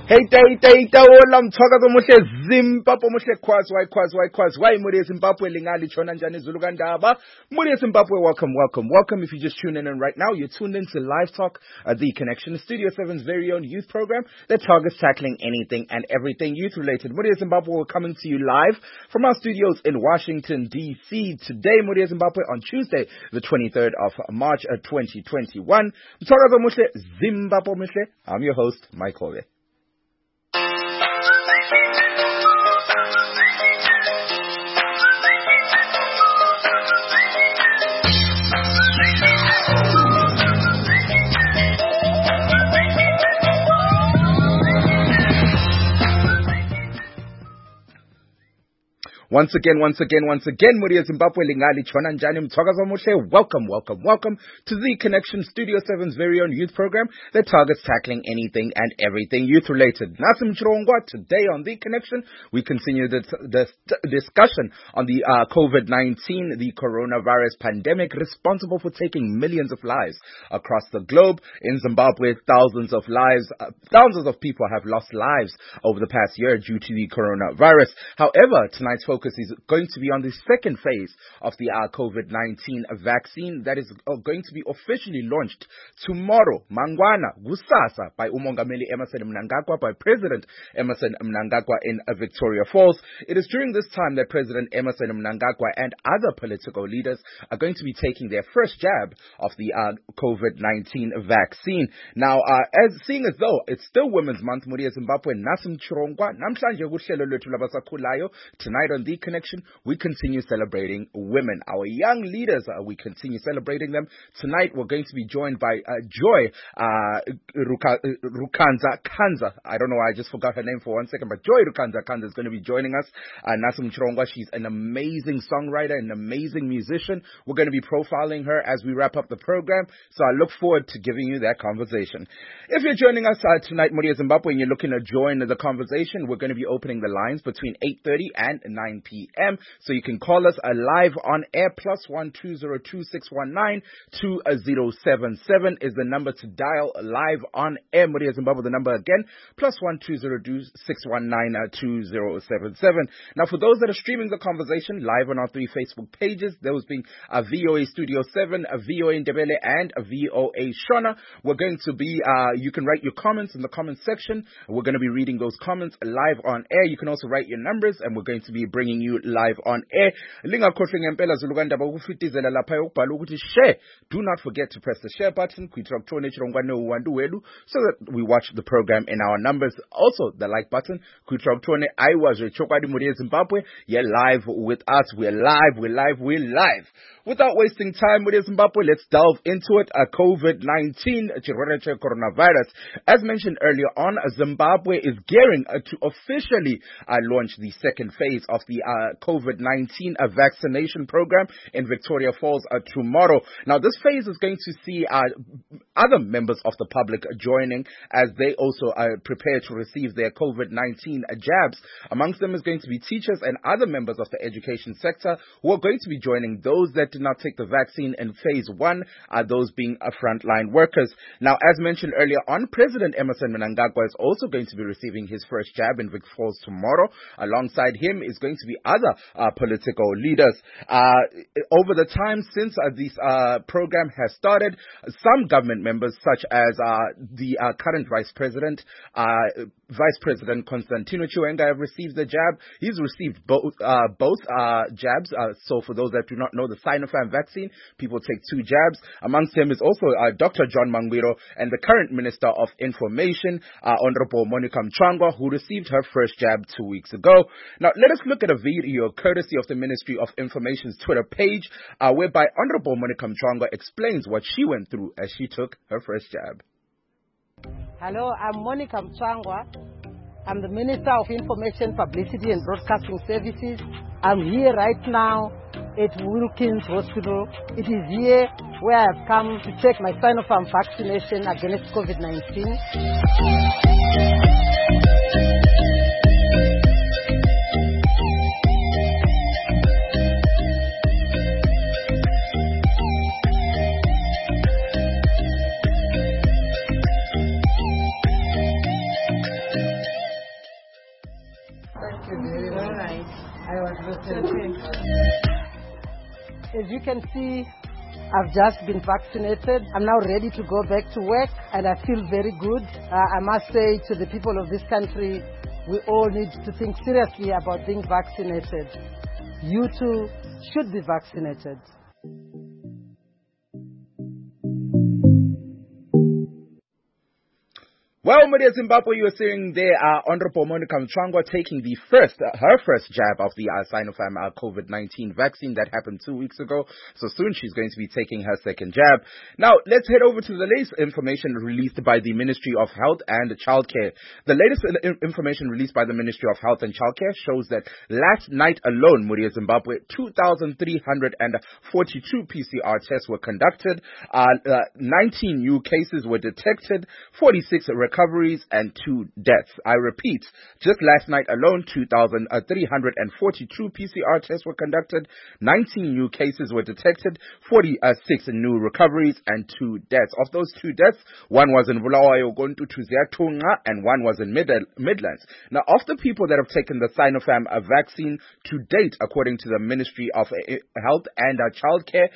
Hey, I'm talking about Zimbabwe, why Muri Zimbabwe, Lingali, Chonanjani, Zulugandaba, Muri Zimbabwe, welcome. If you just tune in right now, you're tuned into Live Talk, The Connection, Studio 7's very own youth program that targets tackling anything and everything youth related. Muri Zimbabwe, we're coming to you live from our studios in Washington, D.C. Today, Muri Zimbabwe, on Tuesday, the 23rd of March, 2021. Zimbabwe, I'm your host, Mike Hove. Once again, Muri Zimbabwe, Lingali, Chonanjani, Mtokaza Moshe, welcome to The Connection, Studio 7's very own youth program that targets tackling anything and everything youth-related. Nasim Chirongwa, today on The Connection, we continue the discussion on the COVID-19, the coronavirus pandemic, responsible for taking millions of lives across the globe. In Zimbabwe, thousands of people have lost lives over the past year due to the coronavirus. However, tonight's focus is going to be on the second phase of the COVID-19 vaccine that is going to be officially launched tomorrow, Mangwana, Gusasa, by Umongameli Emmerson Mnangagwa, by President Emmerson Mnangagwa in Victoria Falls. It is during this time that President Emmerson Mnangagwa and other political leaders are going to be taking their first jab of the COVID-19 vaccine. Now, seeing as though it's still Women's Month, Muri Zimbabwe, Nasim Chirongwa, namhlanje kuhlelo lwethu labasakhulayo. Tonight on The Connection, we continue celebrating women, our young leaders. We continue celebrating them. Tonight, we're going to be joined by Joy Rukanza Kanza. I don't know, I just forgot her name for 1 second, but Joy Rukanza Kanza is going to be joining us. Nasim Chirongwa, she's an amazing songwriter, an amazing musician. We're going to be profiling her as we wrap up the program, so I look forward to giving you that conversation. If you're joining us tonight, Muri Zimbabwe, and you're looking to join the conversation, we're going to be opening the lines between 8:30 and 9 p.m. So you can call us live on air. +1 202 619 2077 is the number to dial live on air. Muri Zimbabwe, the number again, +1 202 619 2077. Now, for those that are streaming the conversation live on our 3 Facebook pages, those being VOA Studio 7, VOA Ndebele, and VOA Shona, we're going to be, you can write your comments in the comment section. We're going to be reading those comments live on air. You can also write your numbers, and we're going to be bringing you live on air. Share. Do not forget to press the share button so that we watch the program in our numbers. Also, the like button. I was Muri Zimbabwe. You're live with us. We're live. Without wasting time, Muri Zimbabwe, let's delve into it. COVID-19, coronavirus. As mentioned earlier on, Zimbabwe is gearing to officially launch the second phase of the COVID-19 vaccination program in Victoria Falls tomorrow. Now, this phase is going to see other members of the public joining as they also prepare to receive their COVID-19 jabs. Amongst them is going to be teachers and other members of the education sector who are going to be joining those that did not take the vaccine in phase 1, those being frontline workers. Now, as mentioned earlier on, President Emmerson Mnangagwa is also going to be receiving his first jab in Vic Falls tomorrow. Alongside him is going to be other political leaders. Over the time since this program has started, some government members, such as the current Vice President Constantino Chiwenga, have received the jab. He's received both jabs. So for those that do not know, the Sinopharm vaccine, people take 2 jabs. Amongst them is also Dr. John Mangwiro and the current Minister of Information, Honorable Monica Mchangwa, who received her first jab 2 weeks ago. Now, let us look at a video courtesy of the Ministry of Information's Twitter page, whereby Honorable Monica Mchangwa explains what she went through as she took her first jab. Hello, I'm Monica Mchangwa. I'm the Minister of Information, Publicity and Broadcasting Services. I'm here right now at Wilkins Hospital. It is here where I've come to take my Sinopharm vaccination against COVID-19. as you can see, I've just been vaccinated. I'm now ready to go back to work and I feel very good. I must say to the people of this country, we all need to think seriously about being vaccinated. You too should be vaccinated. Well, Maria Zimbabwe, you were seeing there Honorable Monica Mchangwa taking her first jab of the Sinopharm COVID-19 vaccine that happened 2 weeks ago. So soon she's going to be taking her second jab. Now, let's head over to the latest information released by the Ministry of Health and Childcare. The latest information released by the Ministry of Health and Childcare shows that last night alone, Maria Zimbabwe, 2,342 PCR tests were conducted, 19 new cases were detected, 46 recoveries and 2 deaths. I repeat, just last night alone, 2,342 PCR tests were conducted, 19 new cases were detected, 46 new recoveries and 2 deaths. Of those 2 deaths, one was in Bulawayo, Gontu-Tuziatunga, and one was in Midlands. Now, of the people that have taken the Sinopharm vaccine to date, according to the Ministry of Health and Childcare,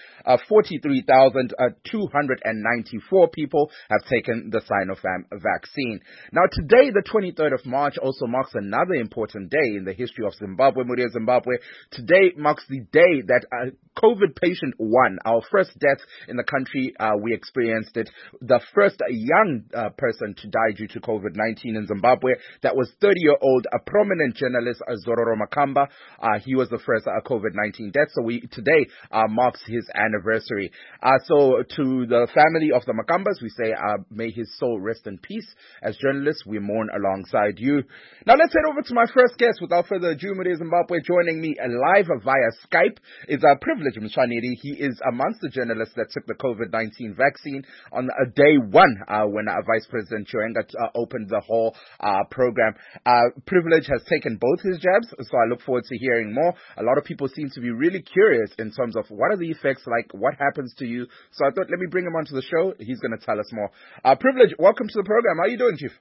43,294 people have taken the Sinopharm vaccine. Now, today, the 23rd of March, also marks another important day in the history of Zimbabwe, Muria Zimbabwe. Today marks the day that COVID patient 1, our first death in the country, we experienced it. The first young person to die due to COVID-19 in Zimbabwe, that was 30-year-old, a prominent journalist, Zororo Makamba. He was the first COVID-19 death, so today marks his anniversary. So to the family of the Makambas, we say, may his soul rest in peace. As journalists, we mourn alongside you. Now let's head over to my first guest. Without further ado, Maria Zimbabwe joining me live via Skype. It's a privilege, Mshaniri. He is amongst the journalists that took the COVID-19 vaccine on day 1 when Vice President Chiwenga opened the whole program. Privilege has taken both his jabs, so I look forward to hearing more. A lot of people seem to be really curious in terms of what are the effects like, what happens to you. So I thought, let me bring him onto the show. He's going to tell us more. Privilege, welcome to the program. How are you doing, Chief?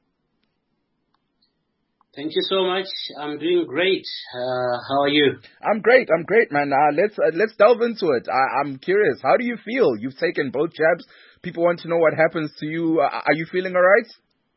Thank you so much. I'm doing great. How are you? I'm great, man. Let's delve into it. I'm curious. How do you feel? You've taken both jabs. People want to know what happens to you. Are you feeling all right?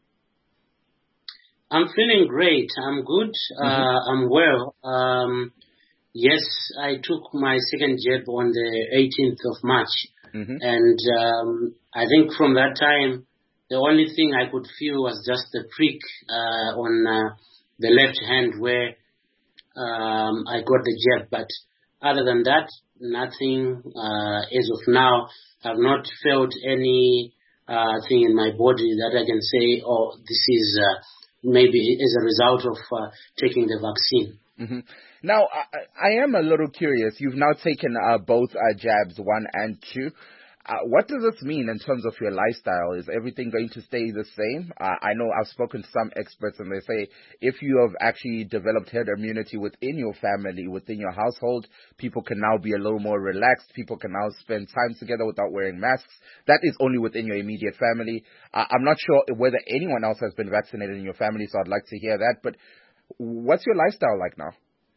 I'm feeling great. I'm good. I'm well. Yes, I took my second jab on the 18th of March. And I think from that time, the only thing I could feel was just the prick on the left hand where I got the jab. But other than that, nothing as of now. I've not felt any thing in my body that I can say, oh, this is maybe as a result of taking the vaccine. Now, I am a little curious. You've now taken both jabs, 1 and 2. What does this mean in terms of your lifestyle? Is everything going to stay the same? I know I've spoken to some experts and they say if you have actually developed herd immunity within your family, within your household, people can now be a little more relaxed. People can now spend time together without wearing masks. That is only within your immediate family. I'm not sure whether anyone else has been vaccinated in your family, so I'd like to hear that. But what's your lifestyle like now?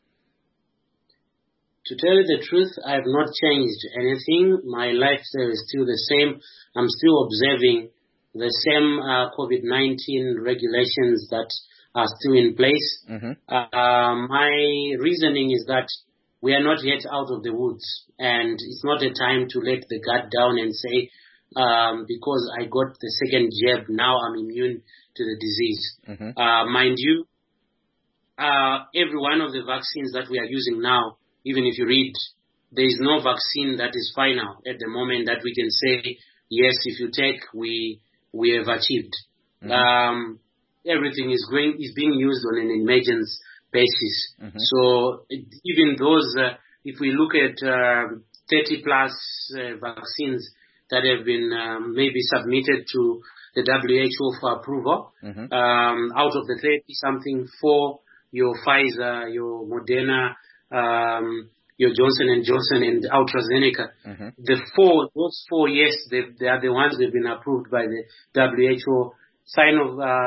To tell you the truth, I have not changed anything. My lifestyle is still the same. I'm still observing the same COVID-19 regulations that are still in place. My reasoning is that we are not yet out of the woods, and it's not a time to let the guard down and say, because I got the second jab, now I'm immune to the disease. Mind you, every one of the vaccines that we are using now, even if you read, there is no vaccine that is final at the moment that we can say, yes, if you take, we have achieved. Everything is being used on an emergence basis. So even those, if we look at 30 plus vaccines that have been maybe submitted to the WHO for approval, out of the 30 something, 4, your Pfizer, your Moderna, your Johnson & Johnson and AstraZeneca. Those four, yes, they are the ones that have been approved by the WHO.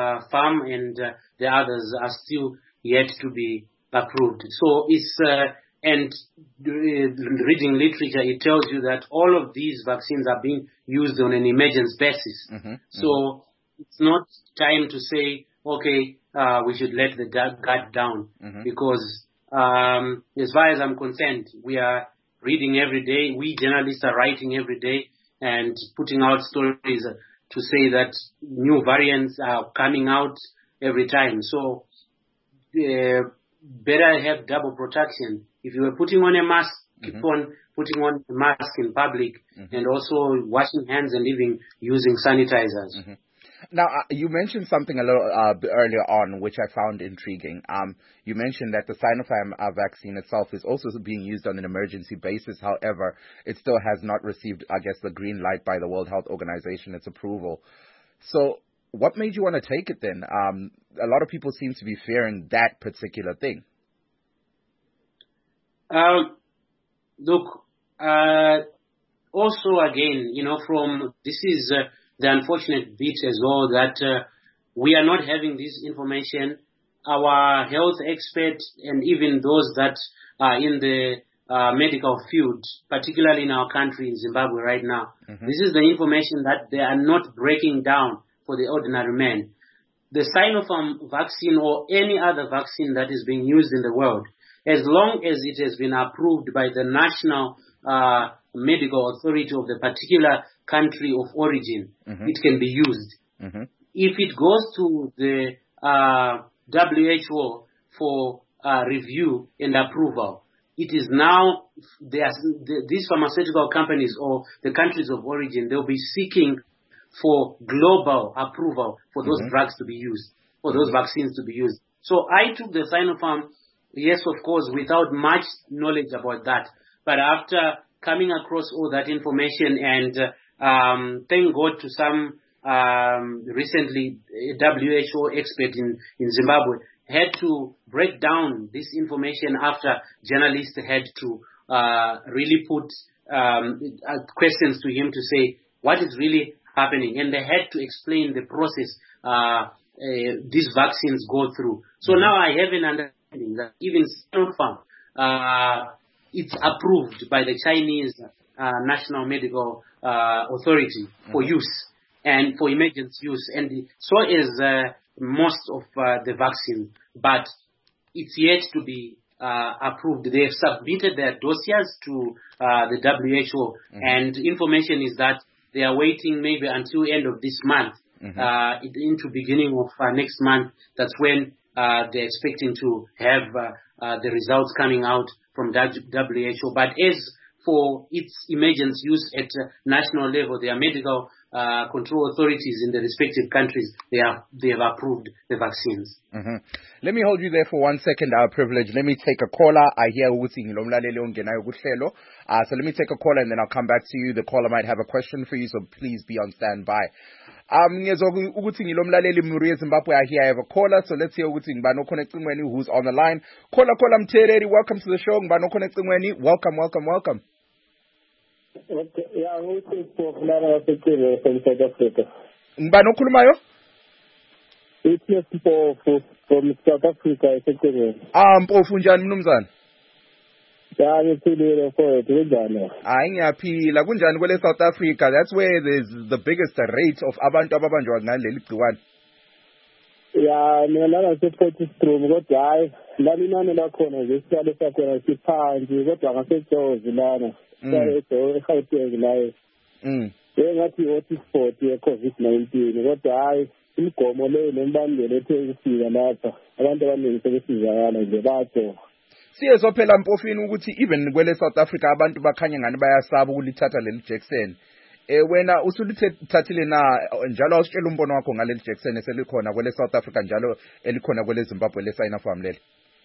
Sinopharm and the others are still yet to be approved. So it's And reading literature, it tells you that all of these vaccines are being used on an emergency basis. So it's not time to say, okay, we should let the guard down, because as far as I'm concerned, we are reading every day. We journalists are writing every day and putting out stories to say that new variants are coming out every time. So better have double protection. If you were putting on a mask, keep on putting on a mask in public, and also washing hands and even using sanitizers. Now, you mentioned something a little earlier on, which I found intriguing. You mentioned that the Sinopharm vaccine itself is also being used on an emergency basis. However, it still has not received, I guess, the green light by the World Health Organization, its approval. So what made you want to take it then? A lot of people seem to be fearing that particular thing. Look, also again, this is the unfortunate bit as well, that we are not having this information. Our health experts and even those that are in the medical field, particularly in our country, in Zimbabwe right now, this is the information that they are not breaking down for the ordinary man. The Sinopharm vaccine or any other vaccine that is being used in the world, as long as it has been approved by the national medical authority of the particular country of origin, it can be used. If it goes to the WHO for review and approval, it is now, these pharmaceutical companies or the countries of origin, they'll be seeking for global approval for those drugs to be used, for those vaccines to be used. So I took the Sinopharm, yes, of course, without much knowledge about that. But after coming across all that information and thank God to some recently WHO expert in Zimbabwe had to break down this information after journalists had to really put questions to him to say what is really happening, and they had to explain the process these vaccines go through. So now I have an understanding that even Sinopharm, it's approved by the Chinese National Medical Authority for use and for emergency use, and so is most of the vaccine, but it's yet to be approved. They have submitted their dossiers to the WHO, and information is that they are waiting maybe until end of this month, into beginning of next month. That's when they're expecting to have the results coming out from WHO. But as for its emergency use at national level, their medical control authorities in the respective countries, they have approved the vaccines. Let me hold you there for 1 second, our privilege. Let me take a caller. I hear ukuthi ngilomlaleli ongenayo kuhlelo. So let me take a caller and then I'll come back to you. The caller might have a question for you, so please be on standby. Ngiyezwa ukuthi ngilomlaleli Muri Zimbabwe. I hear I have a caller, so let's hear ukuthi ngibani okhona ecingweni who's on the line. Caller Mthereri, welcome to the show. Ngibani okhona ecingweni. Welcome. Okay, yeah, who is from South Africa? Ngibani okhulumayo? It's Mpofu from South Africa, esekhuleni. Mpofu njani mnumzana? Yeah, ngiphilile mfowethu, kunjani? Hayi ngiyaphila, kunjani kwele South Africa? That's where there's the biggest rate of abantu ababanjwa ngaleli gciwane. Yeah, mina lana se-Potchefstroom, kodwa hayi, lana inani lakhona nje isihlalo sakhona siphansi, kodwa ngasejozi lana. eGauteng layo. Engathi i-hotspot ye-COVID-19, kodwa hayi imigomo leyo nembandela ethe ukufika lapha abantu abaningi sebesizakala nje bayajoga. Siyezwa phela Mpofini ukuthi even kwele South Africa abantu bakhanya ngani bayasaba ukulithatha leli Jackson. Wena usulithathile na njalo awusitshela umbono wakho ngaleli Jackson eselikhona kwele South Africa njalo elikhona kwele Zimbabwe le Sinopharm leli?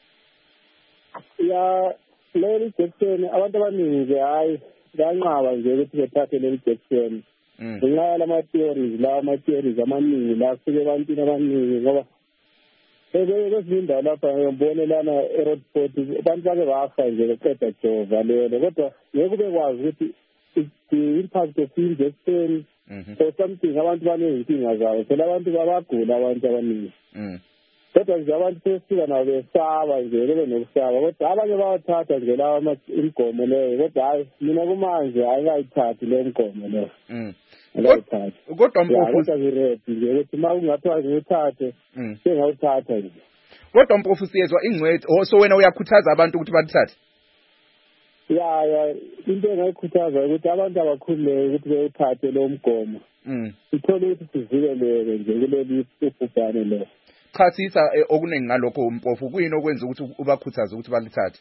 Ya leli Jackson abantu abaningi hayi banqaba nje ukuthi bethathe leli Jackson. Ngenxa yama-theories amaningi la kufike ebantwini abaningi ngoba kwezindawo lapha ngibone lana e-Roadsport abantu bake bafa nje beqeda jova lelo, kodwa ngeke ubekwazi ukuthi the impact of injection or something. Abantu baney'nkinga zabo phela, abantu babagula abantu abaningi. kodwa nje abantu sesifika nabo besaba nje kube nokusaba kodwa abanye bayathatha nje lawa imigomo leyo kodwa hayi mina kumanje ayikayithathi le migomo leyo kodwa Mpofu kodwa nje ukuthi uma kungathiwa ngiyithathe sengawuthatha nje kodwa Mpofu siyezwa ingcwethi so wena uyakhuthaza abantu ukuthi bathathe ya into engayikhuthaza ukuthi abantu abakhululeke ukuthi bewuthathe lo mgomo sithole ukuthi sivikeleke nje kuleli ubhubhane lo chasisa okuningi ngalokho Mpofu kuyini okwenza ukuthi ubakhuthaze ukuthi balithathe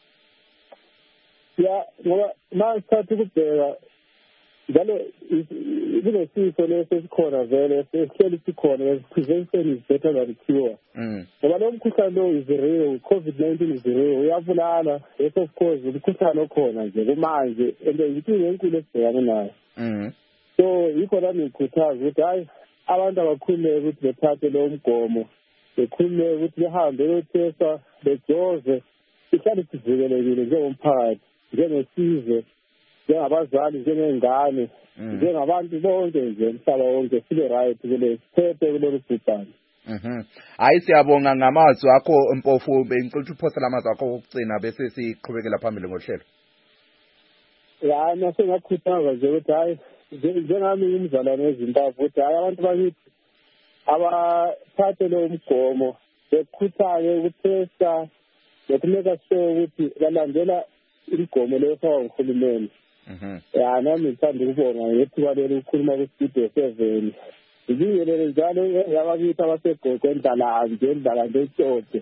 ya ngoba masithatha ukubheka njalo kunesifo lesesikhona vele sesihleli sikhona prevention is better than cure ngoba lo mkhuhlane lo is real COVID-19 is real uyabulala yes of course umkhuhlane okhona nje kumanje and inkinga enkulu esibhekane nayo so yikho nami ngikhuthaza ukuthi hayi abantu abakhululeke ukuthi bethathe lo mgomo bekhululeke ukuthi behambe bethesta bejove sihlale sivikelekile njengomphakathi njengesizwe njengabazali njengengane njengabantu bonke nje emhlaba wonke sibe right kule siphethe kulolu bhubhane hayi siyabonga ngamazwi akho Mpofu bengicela uphosela amazwi akho okugcina bese siqhubekela phambili ngohlelo ya nasengakhuthaza nje ukuthi hayi njengami umzalwane weZimbabwe ukuthi hayi abantu bakithi abathathe lo mgomo bekhuthake ukuthesta nokumeka sure ukuthi balandela imigomo leyo efakwa nguhulumeni ya nami ngithanda ukubonga ngethuba leli ukukhuluma ku-Studio 7 ngibingelele njalo yabakithi abasegogo endlalanje etshode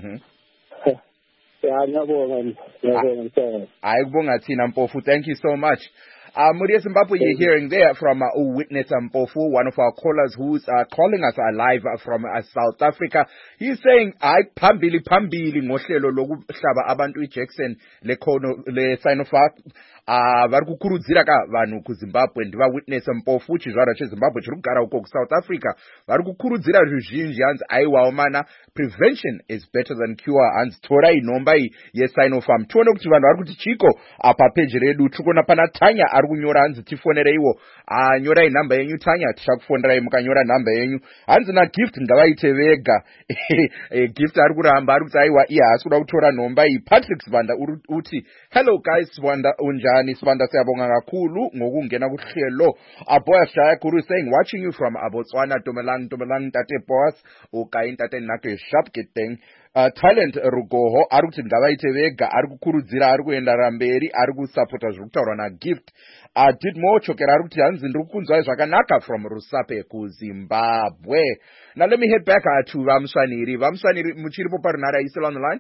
ya ngiyabonga hayi kubonga thina Mpofu thank you so much Muria Zimbabwe, you're hearing there from Witness Mpofu, one of our callers who's calling us live from South Africa. He's saying, "I pambili ngohlelo lokuhlaba abantu iJackson le Sinopharm vari kukurudzira ka vanhu kuZimbabwe ndiva Witness Mpofu chizvara cheZimbabwe chiri kugara uko kuSouth Africa vari kukurudzira ruzhinji hanzi aiwawo mana prevention is better than cure hanzi torai nhomba iyi yeSinopharm tione kuti vanhu vari kuti chiko apa peji redu tikuona pana Tanya ari kunyora hanzi tifonereiwo nyorai nhamba yenyu Tanya tichakufonerai mukanyora nhamba yenyu hanzi naGift ngavaite vega Gift ari kuramba ari kuti aiwa iye haasi kuda kutora nhomba iyi Patrick Sibanda uti hello guys Sibanda unjani Sibanda siyabonga kakhulu ngokungena kuhlelo Boas Jaya Guru saying watching you from Botswana Tomelang Tate Boas ukain Tate nake sharp getting Talent Rugoho ari kuti ngavaite vega ari kukurudzira ari kuenda ramberi ari kusupporta zviri kutaurwa naGift did more chokera ari kuti hanzi ndiri kukunzwai zvakanaka from Rusape kuZimbabwe. Now let me head back to Vamswaniri muchiripo parunhare, are you still on the line?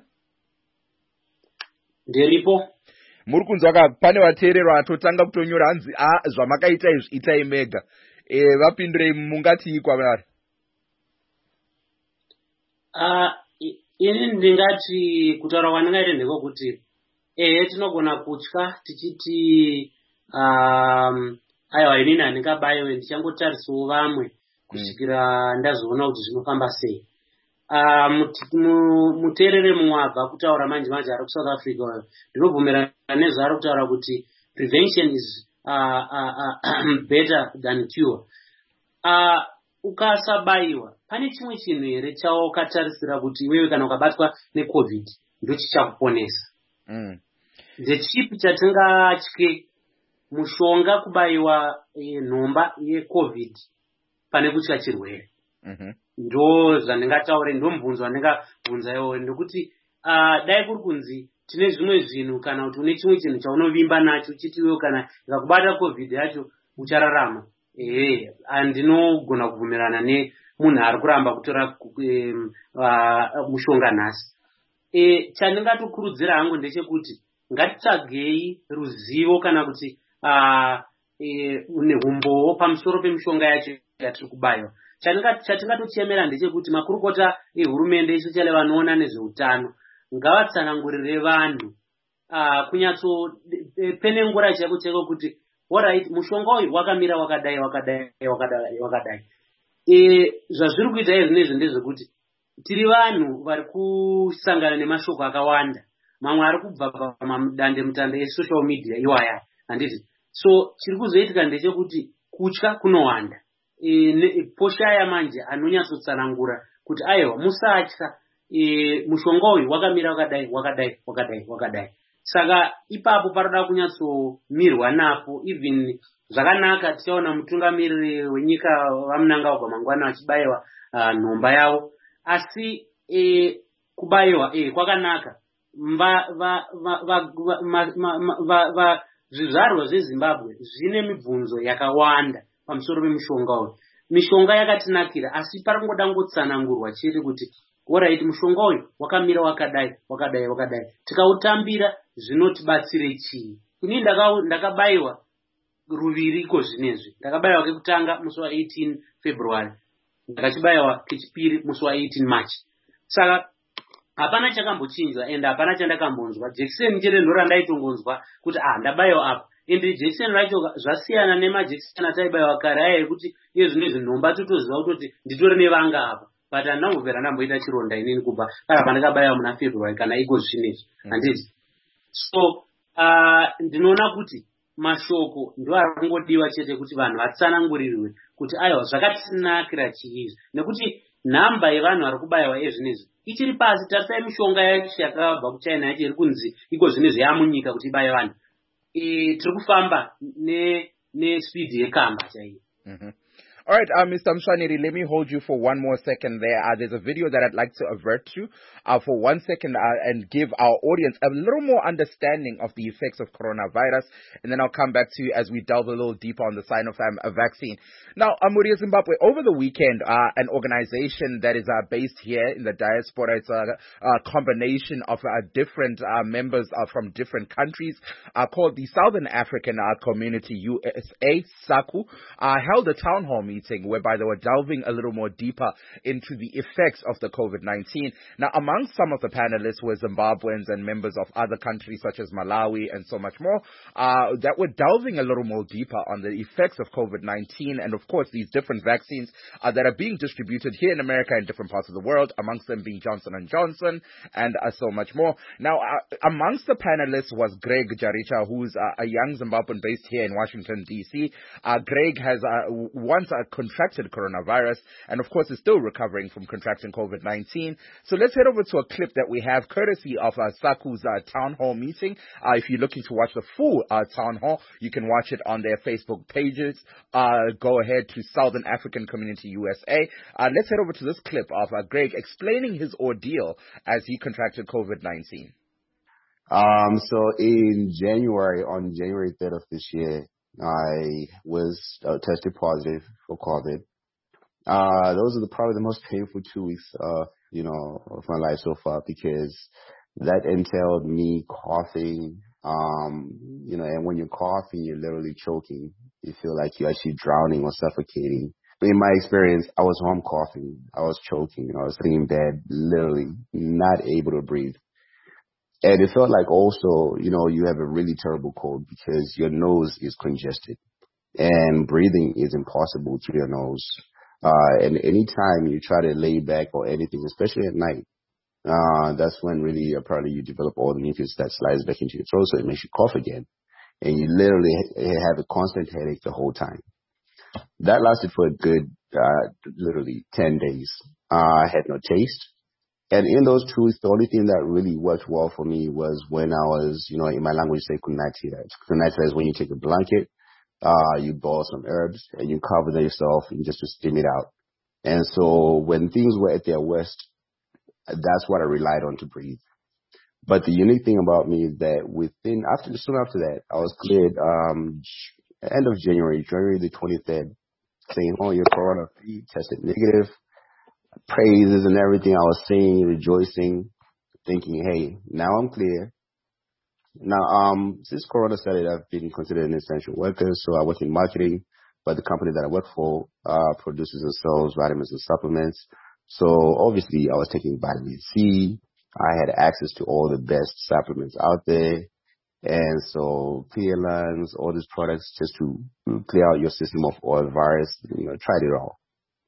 Ndiripo. Muri kunzwa pane vateereri vatotanga kutonyora hanzi zvamakaita izvi itai mega vapindurei mungati kwavari? Ini ndingati kutaura kwandingaita ndikokuti tinogona kutya tichiti aiwa inini handingabayiwe ndichangotarisawo vamwe kusvikira ndazoona kuti zvinofamba sei. Muteereri mumwe abva kutaura manje ari kuSouth Africa oyo ndinobvumirana nezvaari kutaura kuti prevention is better than cure. Ukasabayiwa pane chimwe chinhu here chawakatarisira kuti iwewe kana ukabatwa neCovid ndochichakuponesa. Ndechipi chatingatye mushonga kubayiwa nhomba yeCovid pane kutya chirwere? Ndo zvandingataure ndomubvunzo wandingabvunza iwoyo ndokuti dai kuri kunzi tine zvimwe zvinhu kana kuti une chimwe chinhu chaunovimba nacho chiti iwewe kana ikakubata Covid yacho uchararama. Andinogona kubvumirana nemunhu ari kuramba kutora mushonga nhasi. Chandingatokurudzira hangu ndechekuti ngatitsvagei ruzivo kana kuti umbowo pamusoro pemishonga yacho yatiri kubayiwa. Chatingatochemera ndechekuti makurukota ehurumende especially vanoona nezveutano ngavatsanangurire vanhu kunyatso penengura cheko kuti alright mushonga uyu wakamira wakadai. Zvazviri kuita izvi ndezvekuti tiri vanhu vari kusangana nemashoko akawanda, mamwe ari kubva pamadande mutande esocial media iwaya handiti. So chiri kuzoitika ndechekuti kutya kunowanda. Poshaya manje anonyatsotsanangura kuti aiwa musatya mushonga uyu wakamira wakadai. Saka ipapo paroda kunyatsomirwa napo. Even zvakanaka tichaona mutungamiriri wenyika vaMnangagwa mangwana vachibayiwa nhomba yavo, asi kubayiwa kwakanaka. Zvizvarwa zveZimbabwe zvine mibvunzo yakawanda pamusoro pemushonga uyu. Mishonga yakatinakira, asi paringoda ngotsanangurwa chete kuti alright, mushonga uyu wakamira wakadai. Tikautambira zvinotibatsire chii? Ini ndakabayiwa ruviriko zvinezvi. Ndakabayiwa kekutanga musi wa18 February. Ndakachibayiwa kechipiri musi wa18 March. Saka hapana chakambochinjwa ende hapana chandakambonzwa. Jekiseni chete ndorandaitongonzwa kuti ndabayiwa apa. Ende jekiseni racho zvasiyana nemajekiseni ataibayiwa kare ekuti iye zvinezvi nhomba totoziva kuti nditori nevanga apa. But handambopera ndamboita chironda inini kubva kana pandakabayiwa muna February kana iko zvinezvi. Handiti. So ndinoona kuti mashoko ndo arikungodiwa chete kuti vanhu vatsanangurirwe kuti aiwa zvakatinakira chiizvi, nekuti nhamba yevanhu vari kubayiwa ezvinezvi ichiri pasi. Tarisai mishonga yacho yakabva kuChina yacho iri kunzi iko zvinezvi yamunyika kuti ibaye vanhu. Tiri kufamba nespeed yekamba chaiyo. All right, Mr. Mswaneri, let me hold you for one more second there. There's a video that I'd like to avert to for 1 second and give our audience a little more understanding of the effects of coronavirus, and then I'll come back to you as we delve a little deeper on the Sinopharm vaccine. Now, Muria Zimbabwe, over the weekend, an organization that is based here in the diaspora, it's a combination of different members from different countries, called the Southern African Community USA, SACU, held a town hall meeting whereby they were delving a little more deeper into the effects of the COVID-19. Now, among some of the panelists were Zimbabweans and members of other countries such as Malawi and so much more that were delving a little more deeper on the effects of COVID-19 and, of course, these different vaccines that are being distributed here in America and different parts of the world, amongst them being Johnson & Johnson and so much more. Now, amongst the panelists was Greg Jaricha, who's a young Zimbabwean based here in Washington, D.C. Greg has once contracted coronavirus and, of course, is still recovering from contracting COVID-19. So let's head over to a clip that we have courtesy of SACU's town hall meeting. If you're looking to watch the full town hall, you can watch it on their Facebook pages. Go ahead to Southern African Community USA. Let's head over to this clip of Greg explaining his ordeal as he contracted COVID-19. So in January, on January 3rd of this year, I was tested positive for COVID. Those are probably the most painful 2 weeks, of my life so far, because that entailed me coughing, and when you're coughing, you're literally choking. You feel like you're actually drowning or suffocating. But in my experience, I was home coughing. I was choking. I was sitting in bed, literally not able to breathe. And it felt like also, you have a really terrible cold because your nose is congested and breathing is impossible through your nose. And anytime you try to lay back or anything, especially at night, that's when really apparently you develop all the mucus that slides back into your throat, so it makes you cough again. And you literally have a constant headache the whole time. That lasted for a good, literally 10 days. I had no taste. And in those 2 weeks, the only thing that really worked well for me was when I was, in my language, say kunatira. Kunatira is when you take a blanket, you boil some herbs, and you cover yourself and just to steam it out. And so when things were at their worst, that's what I relied on to breathe. But the unique thing about me is that soon after that, I was cleared, end of January the 23rd, saying, you're corona-free, tested negative. Praises and everything. I was singing, rejoicing, thinking, hey, now I'm clear. Now, since Corona started, I've been considered an essential worker, so I work in marketing, but the company that I work for produces and sells vitamins and supplements. So obviously, I was taking vitamin C. I had access to all the best supplements out there. And so clear lungs, all these products just to clear out your system of all virus, tried it all.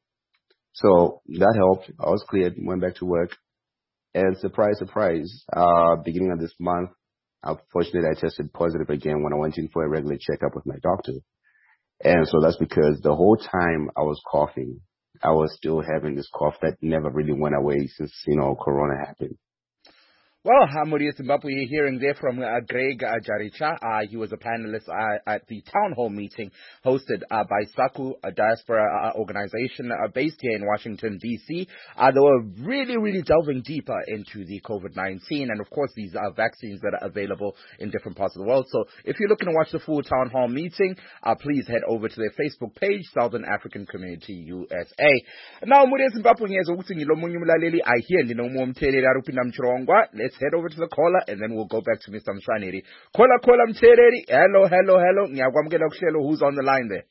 So that helped. I was cleared, went back to work. And surprise, beginning of this month, unfortunately, I tested positive again when I went in for a regular checkup with my doctor. And so that's because the whole time I was coughing, I was still having this cough that never really went away since, Corona happened. Well, Hamuri Zimbabwe, you're hearing there from Greg Jaricha. He was a panelist at the town hall meeting hosted by SACU, a diaspora organization based here in Washington, D.C. They were really delving deeper into the COVID-19 and, of course, these vaccines that are available in different parts of the world. So if you're looking to watch the full town hall meeting, please head over to their Facebook page, Southern African Community USA. Now, Hamuri Zimbabwe, I hear let's head over to the caller and then we'll go back to Mr. Mshwaneri. Caller Mtereri. Hello. Ngiyakwamukela kuhlelo. Who's on the line there?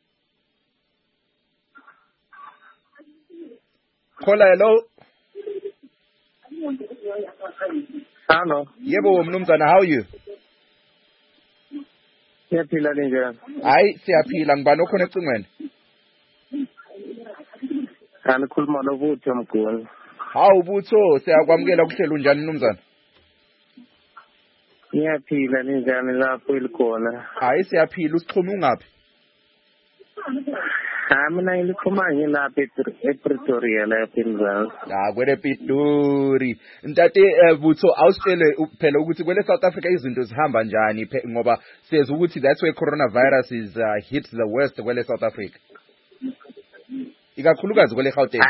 Caller, hello. Hello. Yebo mnumzana, how are you? Siyaphila njani? Hayi, siyaphila. Ngibani okhona ecingweni? Ngikhuluma noButho Mguni. Hawu Butho, siyakwamukela kuhlelo. Unjani mnumzana? Ngiyaphila njani lapho elikhona? Hayi siyaphila. Usixhuma ungaphi? Mina ngilikhuma ngilapha ePretoria lapha eMzansi. Kwele Pitori. Ntate Butho, awusitshele phela ukuthi kwele South Africa izinto zihamba njani ngoba siyeza ukuthi that's where coronavirus is hit the worst kwele South Africa. Ikakhulukazi kwele Gauteng.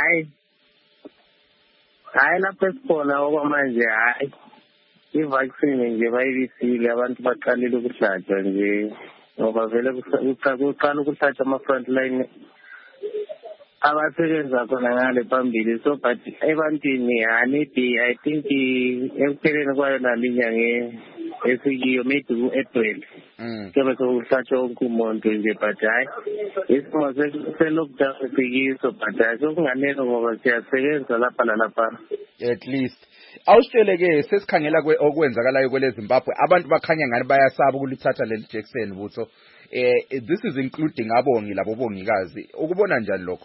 Hayi lapho esikhona okwamanje hayi. I-vaccine nje bayibisile abantu baqalile ukuhlatshwa nje ngoba vele kuqala ukuhlatshwa ama-frontline abasebenza khona ngale phambili so but ebantwini maybe I think ekupheleni kwayo nalinyanga esikiyo maybe ku-April kube sokuhlatshwa wonke umuntu nje but hayi isimo se-lockdown sikiso but hayi sokunganele ngoba siyasebenza lapha nalapha at least. Awusitshele-ke sesikhangela okwenzakalayo kwele Zimbabwe abantu bakhanya ngani bayasaba ukulithatha leli jekiseni Butho. This is including abongi labo bongikazi. Ukubona njani lokho?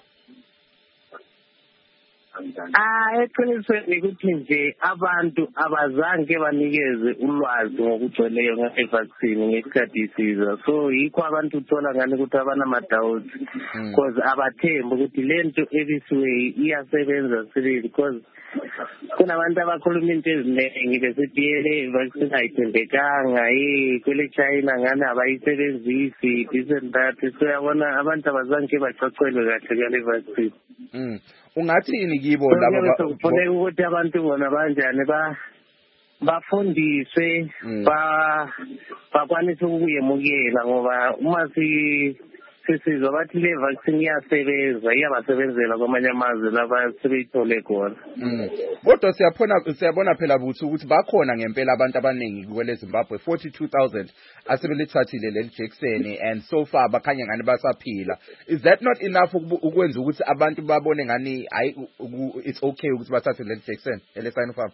Eqinisweni ukuthi nje abantu abazange banikeze ulwazi ngokugcweleyo nge-vaccine ngesikhathi isiza so yikho abantu uthola ngani ukuthi abanama-doubts because abathembi ukuthi le nto ebisiwe iyasebenza sibili because kunabantu abakhuluma into eziningi besithi le vaccine ayithembekanga kwele China ngani abayisebenzisi this and that so yabona abantu abazange bacacelwe kahle ngale vaccine. Ungathini kibo labo kufanele ukuthi abantu bona banjani bafundiswe bakwanise ukuyemukela ngoba uma sisizwa bathi le vaccine iyasebenza iyabasebenzela kwamanye amazwe laba sebeyithole khona. Kodwa siyabona phela Butho ukuthi bakhona ngempela abantu abaningi kwele Zimbabwe 42,000 asebelithathile leli jekiseni and so far bakhanya ngani basaphila. Is that not enough ukwenza ukuthi abantu babone ngani it's okay ukuthi bathathe leli jekiseni ele Sinopharm?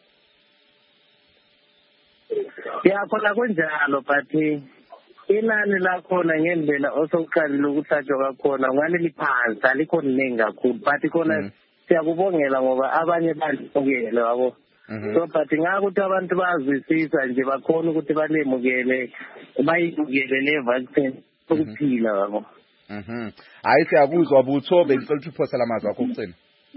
Khona kunjalo but inani lakhona ngendlela osokuqalile ukuhlatshwa kakhona ngani liphansi alikho liningi kakhulu but khona siyakubongela ngoba abanye balimukele yabo so but ngakuthi abantu bazwisisa nje bakhona ukuthi balemukele bayimukele le vaccine ukuphila yabo. Hayi siyakuzwa Butho bengicela ukuthi uphosela amazwi akho okucina.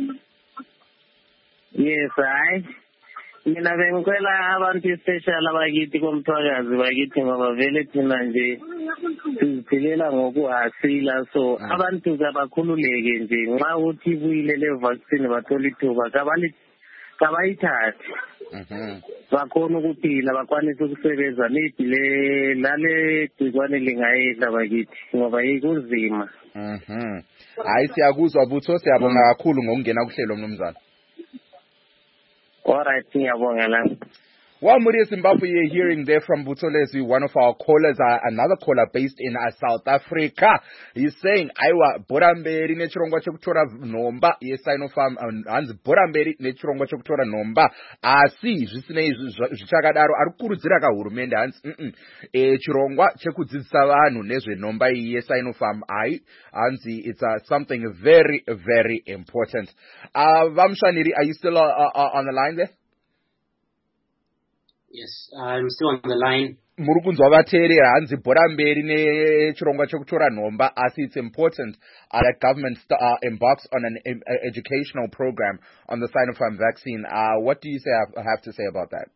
Yes hayi mina bengicela abantu especially abakithi komthwakazi bakithi ngoba vele thina nje siziphilela ngokuhasila so abantu kabakhululeke nje nxa uthi ibuyile le vaccine bathola ithuba kabayithathe bakhona ukuphila bakwanise ukusebenza maybe lale gcikwane lingayedla bakithi ngoba yikunzima. Hayi siyakuzwa Butho siyabonga kakhulu ngokungena kuhlelo mnumzana. All right, ngiyabonga. Well, Muri Zimbabwe, you're hearing there from Butolezwi, one of our callers, another caller based in South Africa. He's saying, Aiwa, Boramberi, Nechirongwa Chokutora Nomba, yes, Sinopharm, and Boramberi, Nechirongwa Chokutora Nomba. Si, Jisne, Jagadarro, Arkuruziraka, Urumenda, Hans, Chirongwa, Chekudzisavanu, Nezwe, Nomba, yes, Sinopharm, Anzi, it's something very, very important. Vamshaniri, are you still on the line there? Yes, I'm still on the line. muri kunzwa vateerera hanzi bhora mberi nechirongwa chekutora nhomba asi it's important that government embarks on an educational program on the Sinopharm vaccine. What do you have to say about that?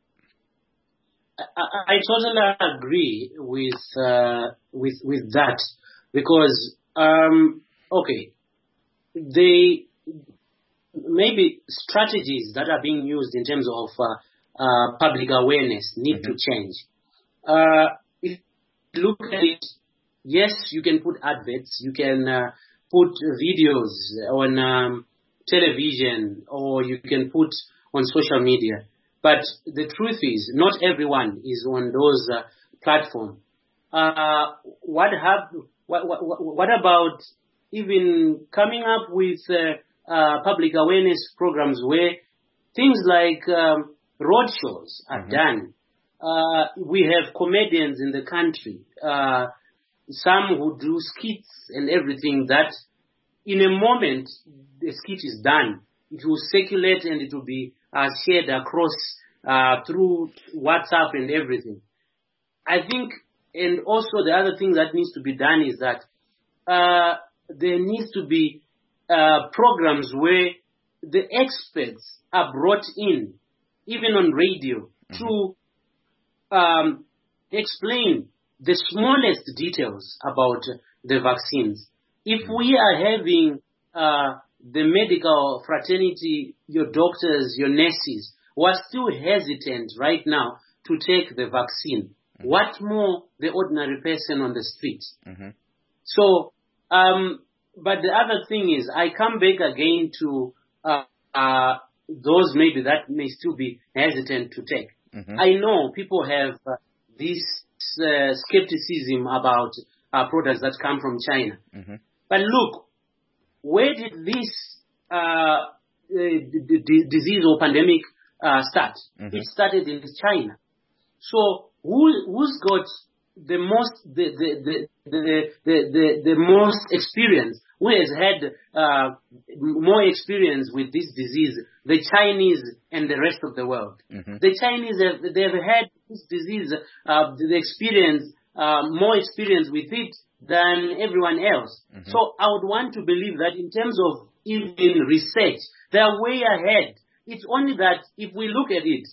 I totally agree with that, because the maybe strategies that are being used in terms of public awareness need to change. If you look at it, yes, you can put adverts, you can put videos on television, or you can put on social media. But the truth is, not everyone is on those platforms. What about even coming up with public awareness programs where things like roadshows are done? We have comedians in the country, some who do skits and everything, that in a moment the skit is done, it will circulate and it will be shared across through WhatsApp and everything. I think, and also the other thing that needs to be done is that there needs to be programs where the experts are brought in, even on radio, to explain the smallest details about the vaccines. If we are having the medical fraternity, your doctors, your nurses, who are still hesitant right now to take the vaccine, what more the ordinary person on the street? So, but the other thing is, I come back again to those maybe that may still be hesitant to take. I know people have this skepticism about products that come from China. But look, where did this disease or pandemic start? It started in China. So who's got the most the most experience? Who has had more experience with this disease? The Chinese and the rest of the world. The Chinese they've had this disease, the experience, more experience with it than everyone else. So I would want to believe that in terms of even research, they are way ahead. It's only that if we look at it,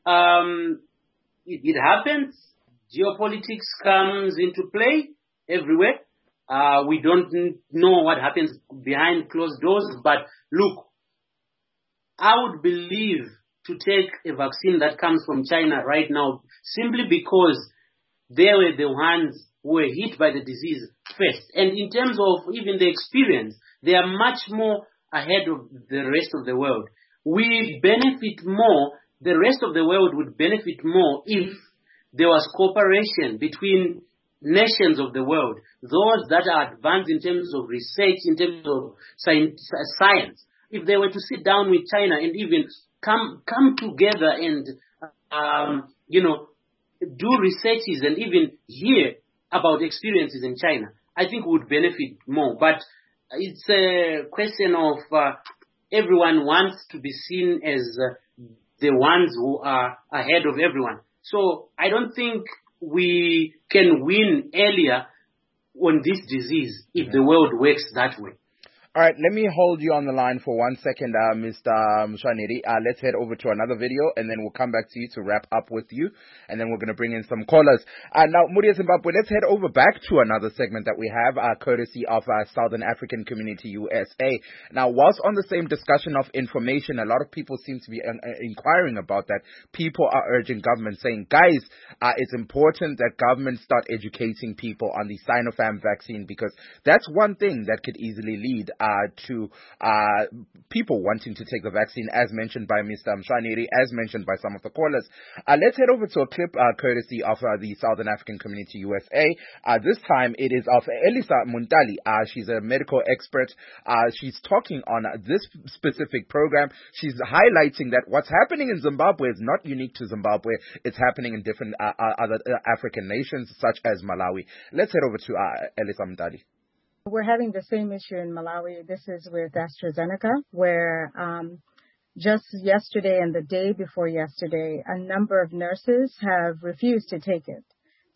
it happens. Geopolitics comes into play everywhere. We don't know what happens behind closed doors. But look, I would believe to take a vaccine that comes from China right now simply because they were the ones who were hit by the disease first. And in terms of even the experience, they are much more ahead of the rest of the world. We benefit more, the rest of the world would benefit more if there was cooperation between nations of the world, those that are advanced in terms of research, in terms of science. If they were to sit down with China and even come together and, do researches and even hear about experiences in China, I think we would benefit more. But it's a question of everyone wants to be seen as the ones who are ahead of everyone. So I don't think we can win earlier on this disease if the world works that way. All right, let me hold you on the line for 1 second, Mr. Mshwaneri. Let's head over to another video, and then we'll come back to you to wrap up with you, and then we're going to bring in some callers. Now, Muria Zimbabwe, let's head over back to another segment that we have, courtesy of Southern African Community USA. Now, whilst on the same discussion of information, a lot of people seem to be inquiring about that. People are urging government, saying, guys, it's important that government start educating people on the Sinopharm vaccine, because that's one thing that could easily lead to people wanting to take the vaccine, as mentioned by Mr. Mshwaneri, as mentioned by some of the callers. Let's head over to a clip courtesy of the Southern African Community USA. This time it is of Elisa Muntali. She's a medical expert. She's talking on this specific program. She's highlighting that what's happening in Zimbabwe is not unique to Zimbabwe. It's happening in different other African nations, such as Malawi. Let's head over to Elisa Muntali. We're having the same issue in Malawi. This is with AstraZeneca, where just yesterday and the day before yesterday, a number of nurses have refused to take it.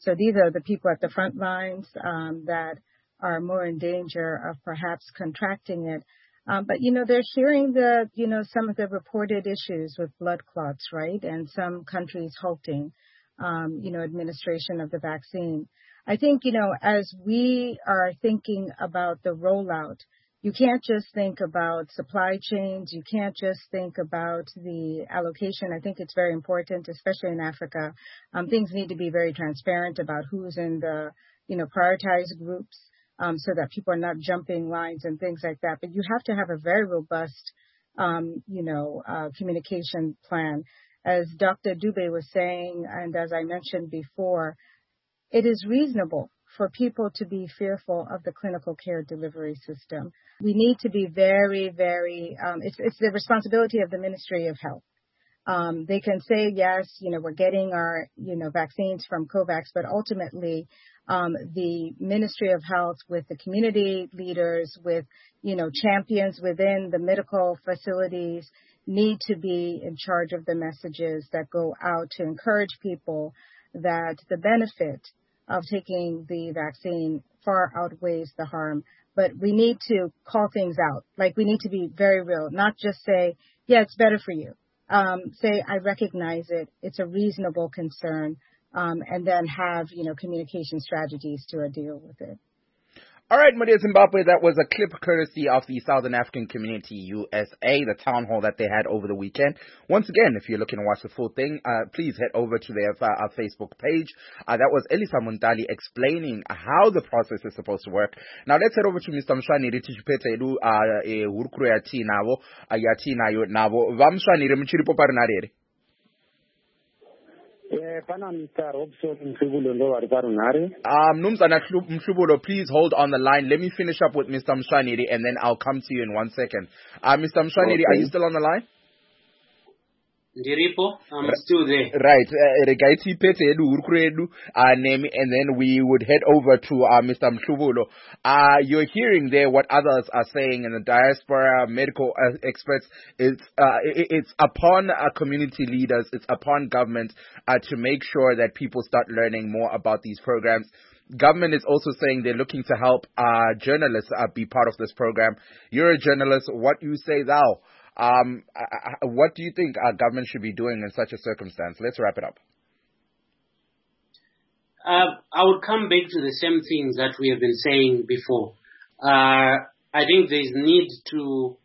So these are the people at the front lines that are more in danger of perhaps contracting it. But, they're sharing some of the reported issues with blood clots, right? And some countries halting, administration of the vaccine. I think, as we are thinking about the rollout, you can't just think about supply chains. You can't just think about the allocation. I think it's very important, especially in Africa. Things need to be very transparent about who's in the, prioritized groups so that people are not jumping lines and things like that. But you have to have a very robust, communication plan. As Dr. Dube was saying, and as I mentioned before, it is reasonable for people to be fearful of the clinical care delivery system. We need to be very, very, it's the responsibility of the Ministry of Health. They can say, yes, we're getting our, vaccines from COVAX, but ultimately the Ministry of Health with the community leaders, with, champions within the medical facilities need to be in charge of the messages that go out to encourage people that the benefit of taking the vaccine far outweighs the harm. But we need to call things out. Like, we need to be very real, not just say, yeah, it's better for you. Say, I recognize it. It's a reasonable concern. And then have, communication strategies to deal with it. All right, Maria Zimbabwe, that was a clip courtesy of the Southern African Community USA, the town hall that they had over the weekend. Once again, if you're looking to watch the full thing, please head over to their Facebook page. That was Elisa Muntali explaining how the process is supposed to work. Now let's head over to Mr. Mshwaniri Tishipetelu, hurukuru yati nabo, yati nayo nabo. Vamshwaniri mchiripo parinarere. Mnumzana Mhlubulo, please hold on the line. Let me finish up with Mr. Mshwaniri and then I'll come to you in 1 second. Mr. Mshwaniri, okay. Are you still on the line? Ndiripo, I'm still there. Right. And then we would head over to Mr. Mhlubulo. You're hearing there what others are saying in the diaspora, medical experts. It's upon community leaders, it's upon government to make sure that people start learning more about these programs. Government is also saying they're looking to help journalists be part of this program. You're a journalist. What you say thou? What do you think our government should be doing in such a circumstance? Let's wrap it up. I would come back to the same things that we have been saying before. I think there's need to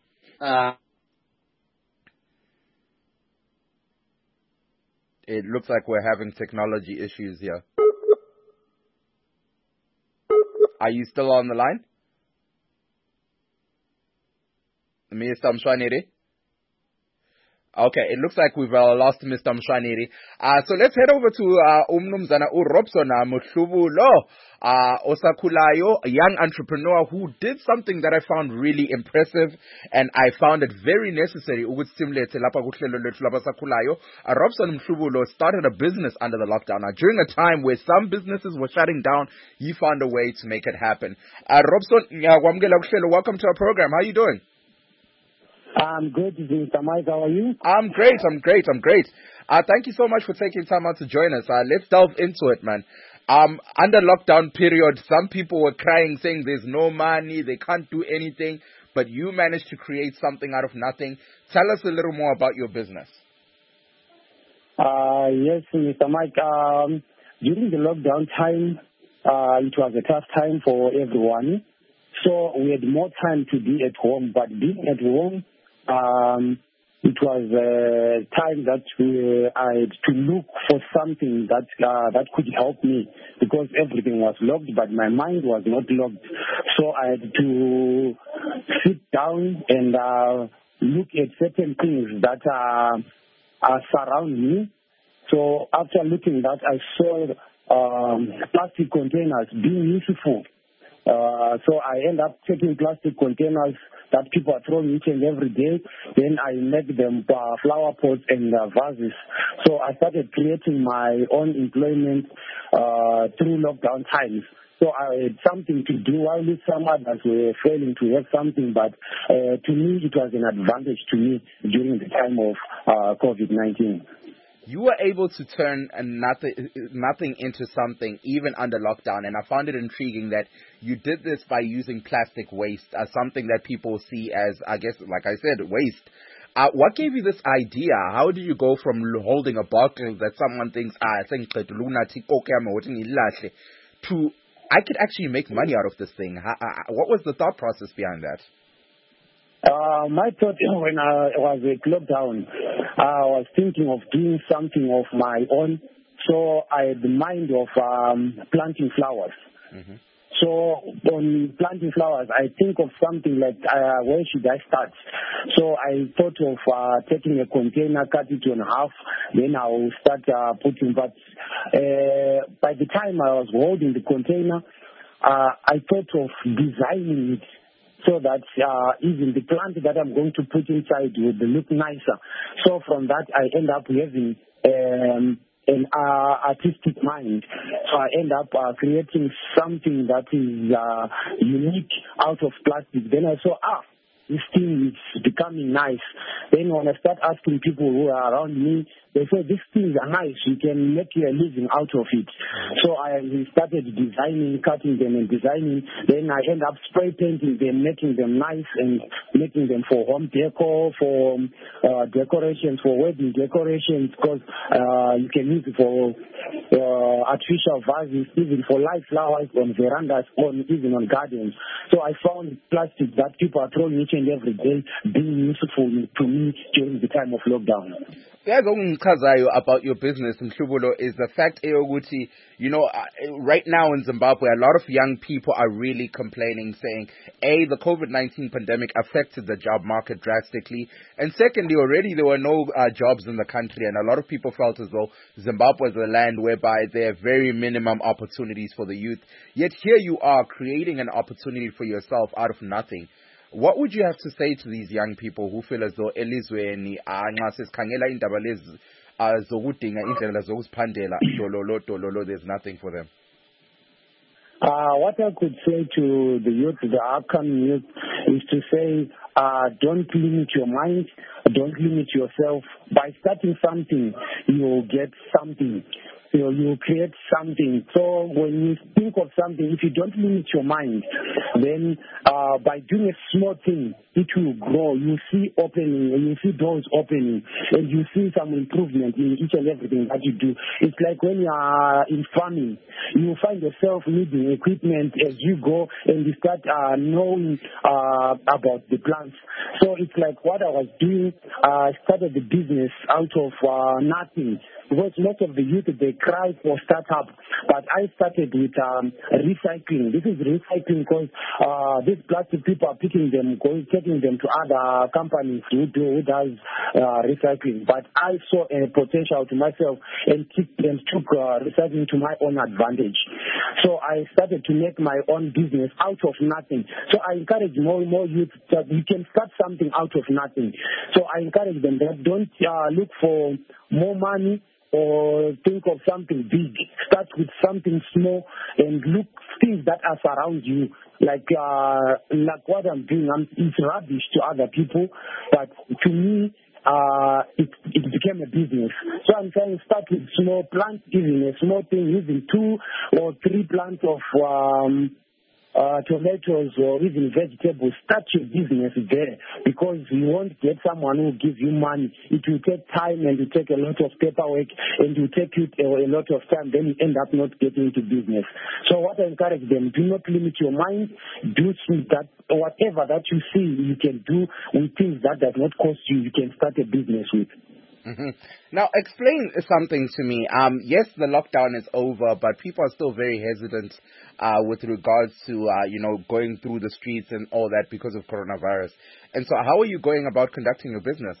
It looks like we're having technology issues here. Are you still on the line? Mr. Mshwaniri? Okay, it looks like we've lost Mr. Mshwaniri. So let's head over to Mnumzana Robson Mhlubulo Osakhulayo, a young entrepreneur who did something that I found really impressive and I found it very necessary. Robson Mhlubulo started a business under the lockdown. During a time where some businesses were shutting down, he found a way to make it happen. Robson, welcome to our program. How are you doing? I'm good, Mr. Mike. How are you? I'm great. Thank you so much for taking time out to join us. Let's delve into it, man. Under lockdown period, some people were crying, saying there's no money, they can't do anything, but you managed to create something out of nothing. Tell us a little more about your business. Yes, Mr. Mike. During the lockdown time, it was a tough time for everyone. So we had more time to be at home, but being at home, it was a time that I had to look for something that could help me because everything was locked, but my mind was not locked. So I had to sit down and look at certain things that surround me. So after looking at that, I saw plastic containers being useful. So I end up taking plastic containers that people are throwing each and every day. Then I make them flower pots and vases. So I started creating my own employment through lockdown times. So I had something to do while some others were failing to have something. But to me, it was an advantage to me during the time of COVID-19. you were able to turn nothing into something even under lockdown, and I found it intriguing that you did this by using plastic waste as something that people see as, I guess, like I said, waste. What gave you this idea? How did you go from holding a bottle that someone thinks, to I could actually make money out of this thing? What was the thought process behind that? My thought when I was at lockdown, I was thinking of doing something of my own. So I had the mind of planting flowers. Mm-hmm. So on planting flowers, I think of something like, where should I start? So I thought of taking a container, cut it in half, then I will start putting. But by the time I was holding the container, I thought of designing it so that even the plant that I'm going to put inside would look nicer. So from that, I end up having an artistic mind. So I end up creating something that is unique out of plastic. Then I saw, this thing is becoming nice. Then when I start asking people who are around me, they say, these things are nice. You can make your living out of it. So I started designing, cutting them and designing. Then I end up spray painting them, making them nice and making them for home decor, for decorations, for wedding decorations, because you can use it for artificial vases, even for live flowers on verandas, even on gardens. So I found plastic that people are throwing each and every day being useful to me during the time of lockdown. About your business in Mhlubulo is the fact, Eoguti, right now in Zimbabwe, a lot of young people are really complaining, saying, A, the COVID-19 pandemic affected the job market drastically, and secondly, already there were no jobs in the country, and a lot of people felt as though Zimbabwe is a land whereby there are very minimum opportunities for the youth. Yet here you are creating an opportunity for yourself out of nothing. What would you have to say to these young people who feel as though elizweni nxa sesikhangela indaba lezi zokudinga indlela zokuziphandela dololo there's nothing for them? What I could say to the youth, the upcoming youth, is to say, don't limit your mind, don't limit yourself. By starting something, you will get something. You create something. So when you think of something, if you don't limit your mind, then by doing a small thing, it will grow. You see opening, and you see doors opening, and you see some improvement in each and everything that you do. It's like when you are in farming, you find yourself needing equipment as you go, and you start knowing about the plants. So it's like what I was doing. I started the business out of nothing. Because most of the youth, they cry for startup, but I started with recycling. This is recycling because these plastic people are picking them, taking them to other companies who does recycling. But I saw a potential to myself and took recycling to my own advantage. So I started to make my own business out of nothing. So I encourage more and more youth that you can start something out of nothing. So I encourage them that don't look for more money or think of something big. Start with something small and look things that are surround you. Like what I'm doing, it's rubbish to other people, but to me, it became a business. So I'm trying to start with small plants, even a small thing, using 2 or 3 plants of tomatoes or even vegetables. Start your business there, because you won't get someone who will give you money. It will take time, and it will take a lot of paperwork, and it will take you a lot of time. Then you end up not getting into business. So what I encourage them, do not limit your mind. Do that whatever that you see you can do with things that does not cost you, you can start a business with. Mm-hmm. Now, explain something to me. Yes, the lockdown is over, but people are still very hesitant with regards to, going through the streets and all that because of coronavirus. And so how are you going about conducting your business?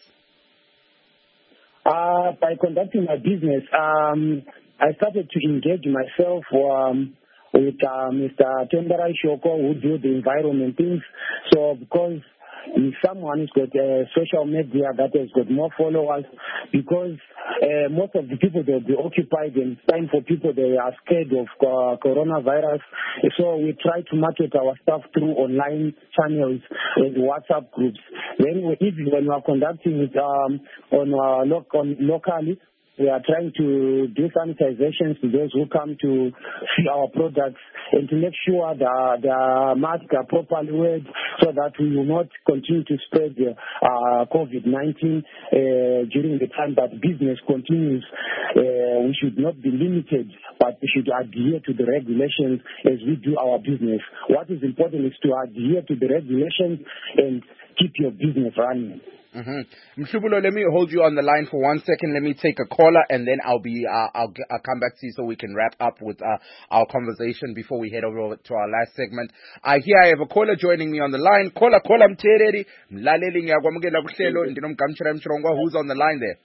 By conducting my business, I started to engage myself with Mr. Temberai Shoko, who do the environment things. So because if someone who's got social media that has got more followers, because most of the people, they'll be occupied, and it's time for people, they are scared of coronavirus. So we try to market our stuff through online channels and WhatsApp groups. Then even when we are conducting it locally, We are trying to do sanitizations to those who come to see our products and to make sure the masks are properly wear so that we will not continue to spread COVID-19 during the time that business continues. We should not be limited, but we should adhere to the regulations as we do our business. What is important is to adhere to the regulations and keep your business running. Mhlubulo, let me hold you on the line for 1 second. Let me take a caller, and then I'll come back to you so we can wrap up with our conversation before we head over to our last segment. Here I have a caller joining me on the line. Caller Mtereri, mlaleli ngiyakwamukela kuhlelo ndinomgamshira Mchirongwa. Who's on the line there?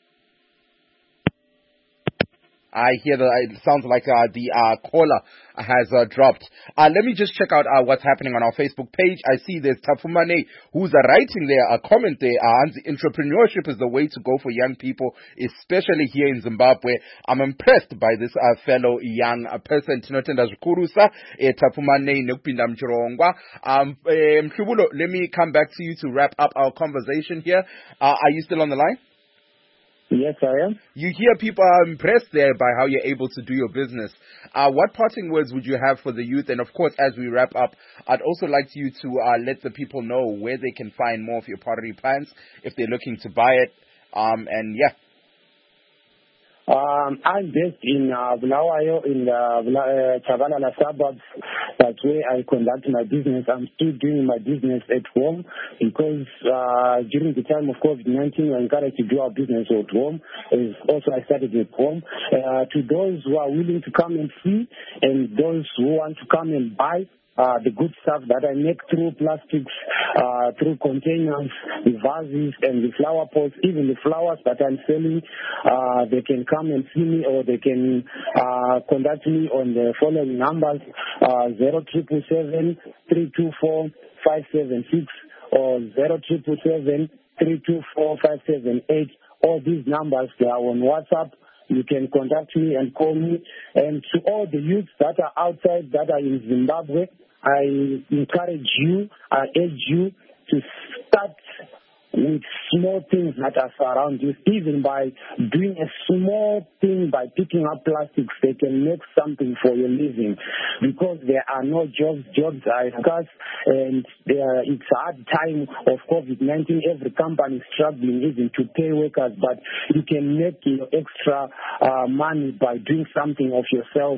I hear it sounds like the caller has dropped. Let me just check out what's happening on our Facebook page. I see there's Tafumane who's writing there a comment there. Entrepreneurship is the way to go for young people, especially here in Zimbabwe. I'm impressed by this fellow young person. Tinotenda zikurusa Tafumane Nukpinda Mchirongwa. Mhlubulo, let me come back to you to wrap up our conversation here. Are you still on the line? Yes, I am. You hear people are impressed there by how you're able to do your business. What parting words would you have for the youth? And of course, as we wrap up, I'd also like you to let the people know where they can find more of your pottery plants if they're looking to buy it. And yeah. I'm based in Bulawayo in the Chabalala suburbs. That's where I conduct my business. I'm still doing my business at home because during the time of COVID-19, we're encouraged to do our business at home. Also, I started at home. To those who are willing to come and see and those who want to come and buy, the good stuff that I make through plastics, through containers, the vases and the flower pots, even the flowers that I'm selling, they can come and see me or they can contact me on the following numbers, 0777 324 576 or 0777 324 578. All these numbers, they are on WhatsApp. You can contact me and call me. And to all the youths that are outside, that are in Zimbabwe, I encourage you, I urge you to start with small things that are surround you. Even by doing a small thing, by picking up plastics, they can make something for your living. Because there are no jobs are scarce, and it's a hard time of COVID-19. Every company is struggling even to pay workers, but you can make your extra money by doing something of yourself,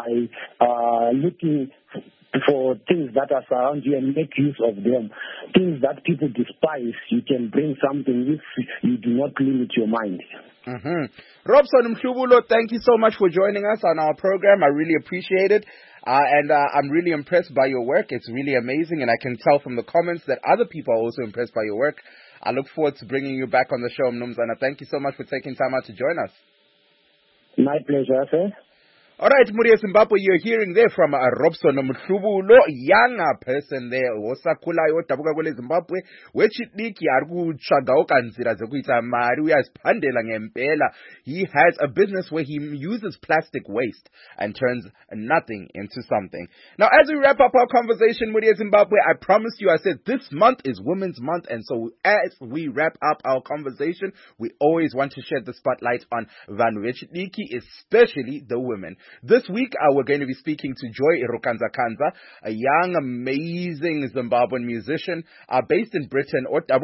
by looking for things that are around you and make use of them. Things that people despise, you can bring something if you do not limit your mind. Robson Mhlubulo, thank you so much for joining us on our program. I really appreciate it. And I'm really impressed by your work. It's really amazing, and I can tell from the comments that other people are also impressed by your work. I look forward to bringing you back on the show, Mnumzana. Thank you so much for taking time out to join us. My pleasure, sir. All right, Muria Zimbabwe, you're hearing there from Robson Mhlubulo, young person there, Osakulayo, Tabuka Kwele Zimbabwe, wechitniki arikutsvaga kanzira dzekuita mari uyaziphandela ngempela. He has a business where he uses plastic waste and turns nothing into something. Now, as we wrap up our conversation, Muria Zimbabwe, I promised you, I said this month is Women's Month, and so as we wrap up our conversation, we always want to shed the spotlight on vanhu vechitniki, especially the women. This week, we're going to be speaking to Joy Rukanza, a young, amazing Zimbabwean musician based in Britain,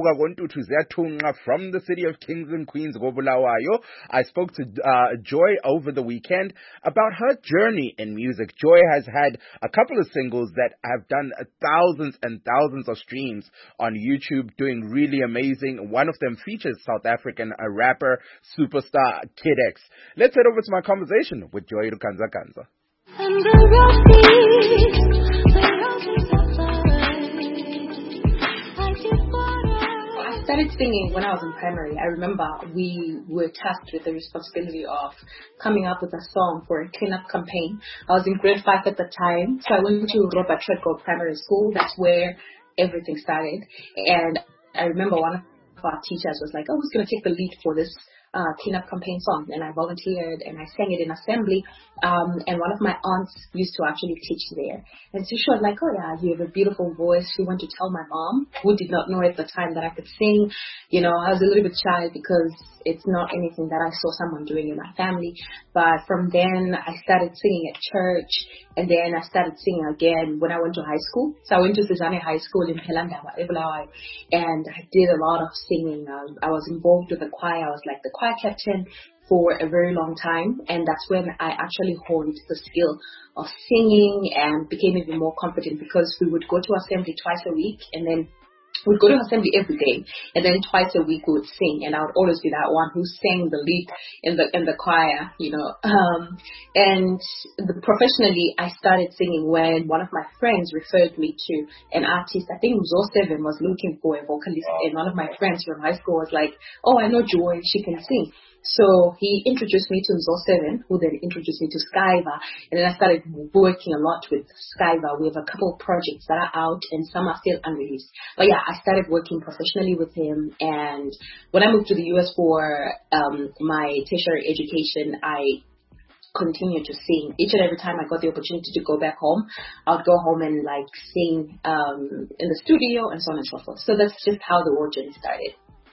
from the city of Kings and Queens, Gobulawayo. I spoke to Joy over the weekend about her journey in music. Joy has had a couple of singles that have done thousands and thousands of streams on YouTube, doing really amazing. One of them features South African rapper, superstar Kid X. Let's head over to my conversation with Joy Rukanza. I started singing when I was in primary. I remember we were tasked with the responsibility of coming up with a song for a cleanup campaign. I was in grade 5 at the time, so I went to Robert Treadgold Primary School. That's where everything started. And I remember one of our teachers was like, "Oh, who's going to take the lead for this cleanup campaign song, and I volunteered and I sang it in assembly. And one of my aunts used to actually teach there. And so she was like, oh yeah, you have a beautiful voice. She went to tell my mom, who did not know at the time that I could sing. You know, I was a little bit shy because it's not anything that I saw someone doing in my family. But from then I started singing at church, and then I started singing again when I went to high school. So I went to Sizane High School in Pelangaba, Ebulawayo, and I did a lot of singing. I was involved with the choir. I was like the choir captain for a very long time, and that's when I actually honed the skill of singing and became even more confident, because we would go to assembly twice a week, and then we'd go to assembly every day, and then twice a week we would sing, and I would always be that one who sang the lead in the choir, you know. Professionally, I started singing when one of my friends referred me to an artist. I think Mzo 7 was looking for a vocalist, and one of my friends from high school was like, oh, I know Joy, she can sing. So he introduced me to Mzo 7, who then introduced me to Skyva, and then I started working a lot with Skyva. We have a couple of projects that are out, and some are still unreleased. But yeah, I started working professionally with him, and when I moved to the US for my tertiary education, I continued to sing. Each and every time I got the opportunity to go back home, I would go home and like sing in the studio and so on and so forth. So that's just how the whole journey started.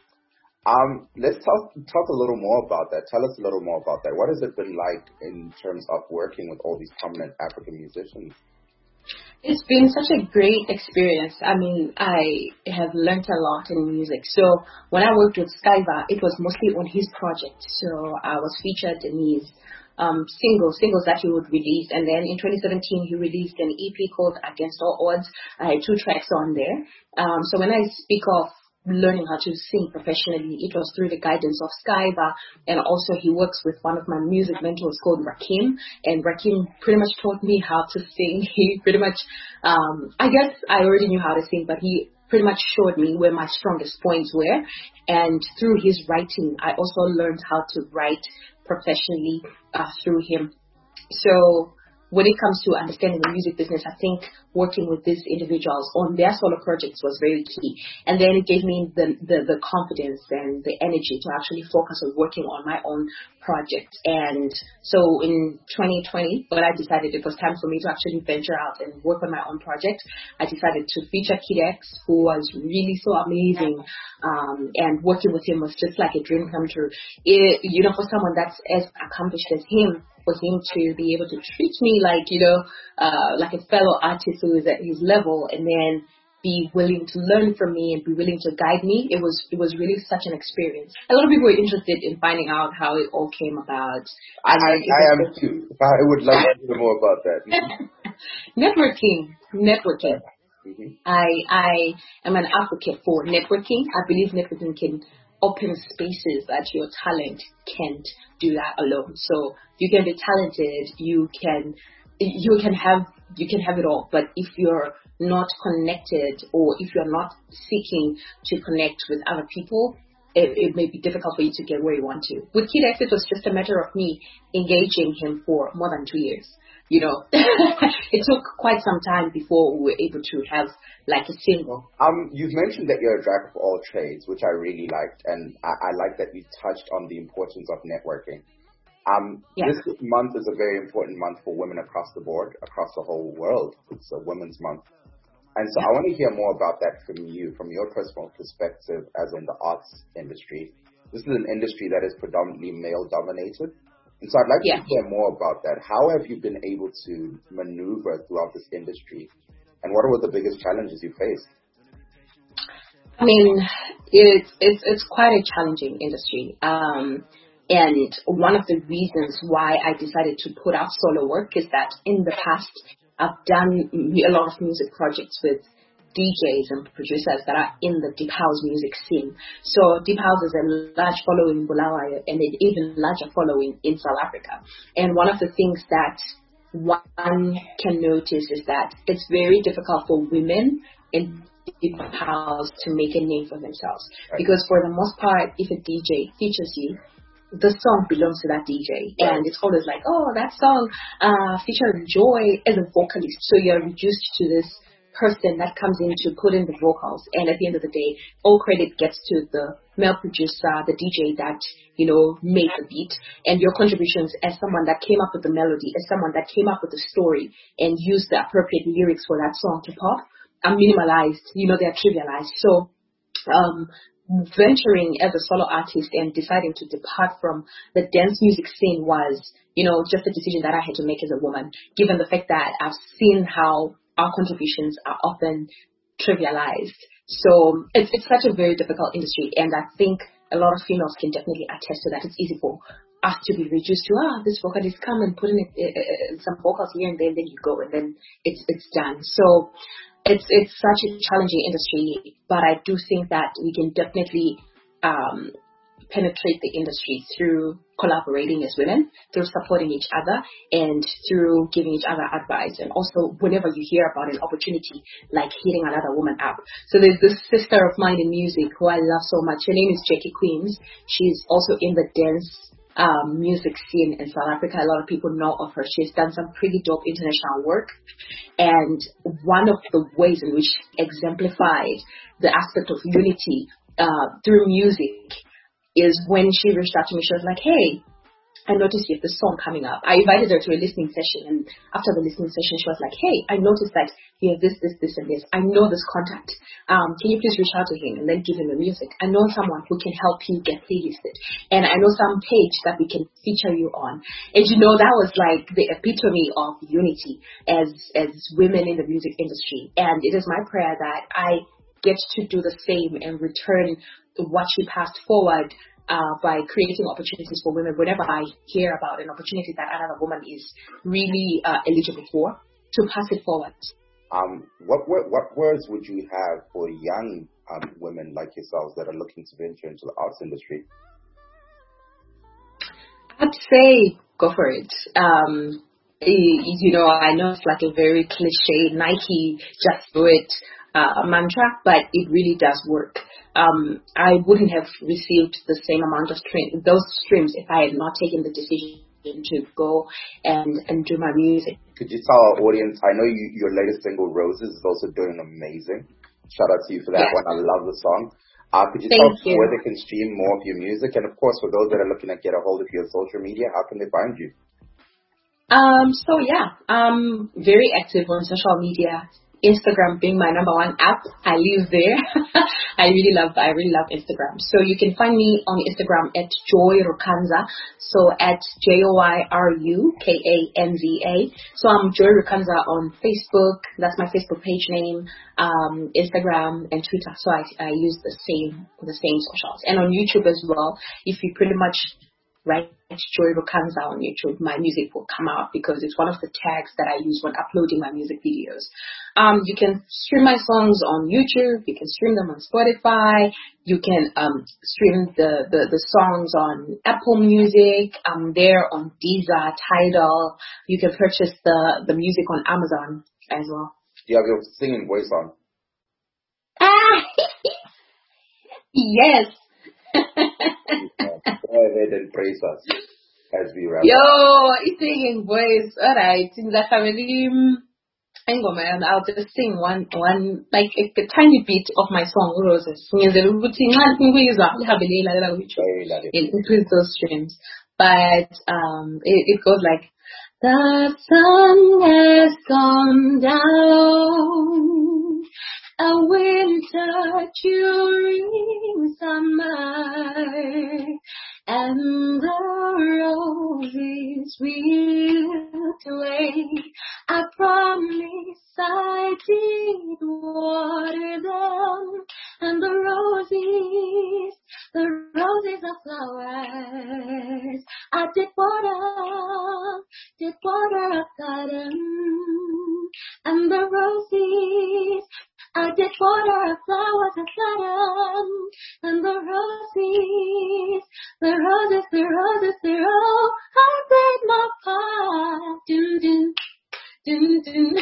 Let's talk a little more about that. Tell us a little more about that. What has it been like in terms of working with all these prominent African musicians? It's been such a great experience. I mean, I have learned a lot in music. So when I worked with Skyva, it was mostly on his project. So I was featured in his singles that he would release. And then in 2017, he released an EP called Against All Odds. I had 2 tracks on there. So when I speak of learning how to sing professionally, it was through the guidance of Skyva, and also he works with one of my music mentors called Rakim, and Rakim pretty much taught me how to sing. He pretty much, I guess I already knew how to sing, but he pretty much showed me where my strongest points were, and through his writing, I also learned how to write professionally through him. So when it comes to understanding the music business, I think working with these individuals on their solo projects was very key. And then it gave me the confidence and the energy to actually focus on working on my own project. And so in 2020, when I decided it was time for me to actually venture out and work on my own project, I decided to feature Kid X, who was really so amazing. And working with him was just like a dream come true. For someone that's as accomplished as him, for him to be able to treat me like, like a fellow artist who is at his level, and then be willing to learn from me and be willing to guide me, it was really such an experience. A lot of people were interested in finding out how it all came about. I am too. I would like to hear more about that. Networking. Mm-hmm. I am an advocate for networking. I believe networking can open spaces that your talent can't do that alone. So you can be talented, you can have it all, but if you're not connected, or if you're not seeking to connect with other people, it may be difficult for you to get where you want to. With Kid X, it was just a matter of me engaging him for more than 2 years. It took quite some time before we were able to have like a single. You've mentioned that you're a jack of all trades, which I really liked, and I like that you touched on the importance of networking. This month is a very important month for women across the board, across the whole world. It's a Women's Month. And so I want to hear more about that from you, from your personal perspective as in the arts industry. This is an industry that is predominantly male-dominated. And so I'd like to hear more about that. How have you been able to maneuver throughout this industry? And what were the biggest challenges you faced? I mean, it's quite a challenging industry. And one of the reasons why I decided to put out solo work is that in the past, I've done a lot of music projects with DJs and producers that are in the deep house music scene. So deep house is a large following in Bulawayo and an even larger following in South Africa. And one of the things that one can notice is that it's very difficult for women in deep house to make a name for themselves. Right. Because for the most part, if a DJ features you, the song belongs to that DJ. Right. And it's always like, oh, that song featured Joy as a vocalist. So you're reduced to this person that comes in to put in the vocals, and at the end of the day, all credit gets to the male producer, the DJ that, made the beat, and your contributions as someone that came up with the melody, as someone that came up with the story and used the appropriate lyrics for that song to pop, are minimalized, they're trivialized. So, venturing as a solo artist and deciding to depart from the dance music scene was, just a decision that I had to make as a woman, given the fact that I've seen how our contributions are often trivialized. So it's such a very difficult industry, and I think a lot of females can definitely attest to that. It's easy for us to be reduced to, this vocalist come and put in some vocals here and then you go, and then it's done. So it's such a challenging industry, but I do think that we can definitely penetrate the industry through collaborating as women, through supporting each other, and through giving each other advice. And also, whenever you hear about an opportunity, like hitting another woman up. So there's this sister of mine in music who I love so much. Her name is Jackie Queens. She's also in the dance music scene in South Africa. A lot of people know of her. She's done some pretty dope international work. And one of the ways in which she exemplified the aspect of unity through music is when she reached out to me. She was like, hey, I noticed you have this song coming up. I invited her to a listening session, and after the listening session, she was like, hey, I noticed that you have this, and this. I know this contact. Can you please reach out to him and then give him the music? I know someone who can help you get playlisted, and I know some page that we can feature you on. And that was like the epitome of unity as women in the music industry. And it is my prayer that I get to do the same and return what she passed forward by creating opportunities for women. Whenever I hear about an opportunity that another woman is really eligible for, to pass it forward. What words would you have for young women like yourselves that are looking to venture into the arts industry? I'd say go for it. I know it's like a very cliche Nike just do it mantra, but it really does work. I wouldn't have received the same amount of those streams if I had not taken the decision to go and do my music. Could you tell our audience, I know your latest single, Roses, is also doing amazing. Shout out to you for that one. I love the song. Could you tell us where they can stream more of your music? And of course, for those that are looking to get a hold of your social media, how can they find you? I'm very active on social media. Instagram being my number one app. I live there. I really love Instagram. So you can find me on Instagram at Joy Rukanza. So at JoyRukanza. So I'm Joy Rukanza on Facebook. That's my Facebook page name. Instagram and Twitter. So I use the same socials. And on YouTube as well. If you pretty much write Joy Rukanza on YouTube, my music will come out because it's one of the tags that I use when uploading my music videos. You can stream my songs on YouTube. You can stream them on Spotify. You can stream the songs on Apple Music. I'm there on Deezer, Tidal. You can purchase the music on Amazon as well. Do you have your singing voice on? Yes. Go ahead and praise us as we wrap up. Yo, singing voice. Alright, that's already. Man, I'll just sing one like a tiny bit of my song Roses. Increase those streams. But it goes like, the sun has gone down, a winter during summer, and the roses wilt away. I promise I did water them, and the roses are flowers. I did water a garden, and the roses. I did water flowers and garden, and the roses, oh, I did my part. Dun, dun, dun, dun.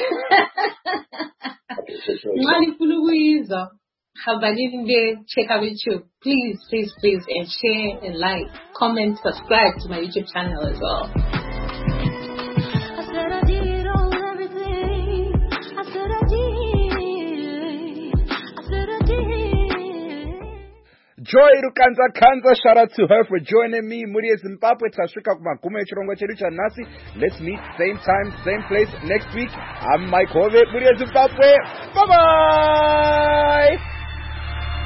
Have I even there? Check out YouTube. Please, and share and like, comment, subscribe to my YouTube channel as well. I said I did everything. Joy Rukanza Kanza, shout out to her for joining me. Muri Zimbabwe, Tashika Kumakume Chirongo Cherucha Nasi. Let's meet same time, same place next week. I'm Mike Hove, Muri Zimbabwe. Bye-bye!